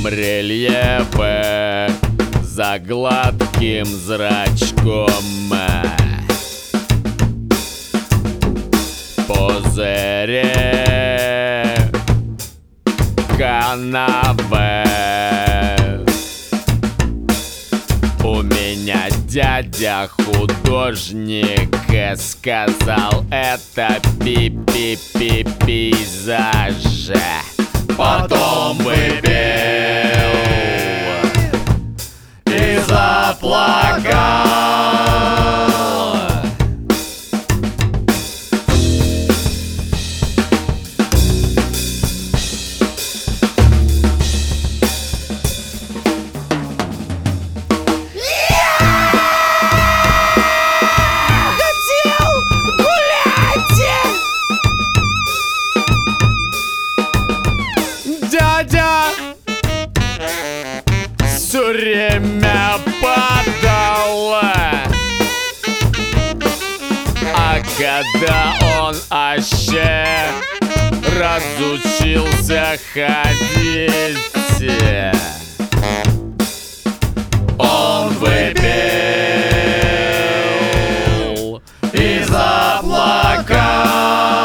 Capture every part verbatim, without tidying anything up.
потом рельефы за гладким зрачком, пузыри канавы. У меня дядя художник и сказал, это пи-пи-пи пейзажи. Потом выпил и заплакал. Дядя все время падал, а когда он вообще разучился ходить, он выпил и заплакал.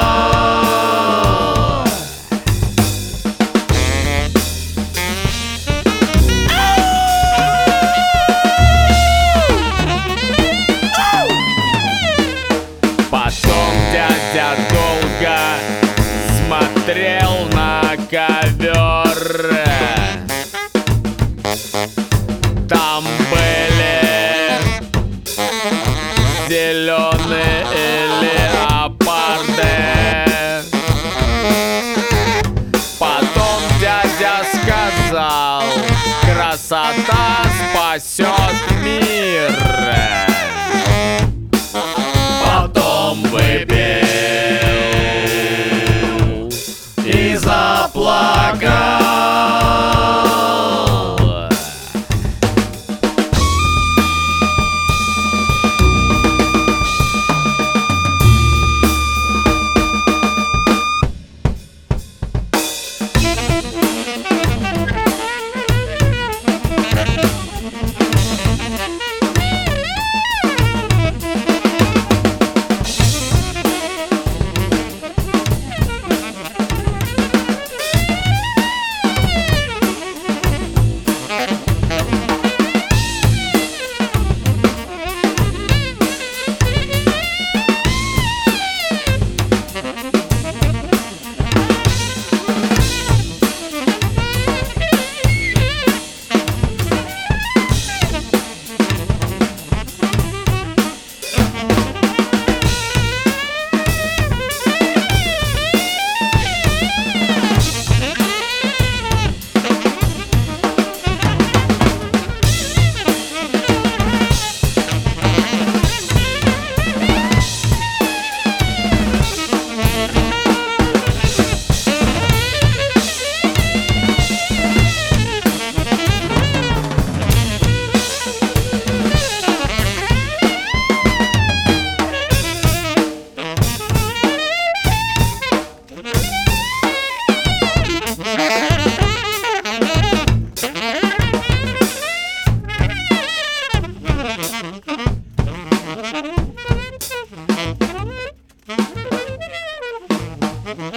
Потом дядя долго смотрел на ковер. Там были зеленые леопарды. Потом дядя сказал, красота спасет мир. Потом выпил и заплакал.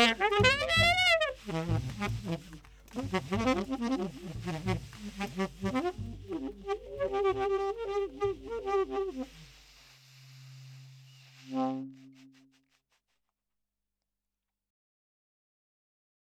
Thank you.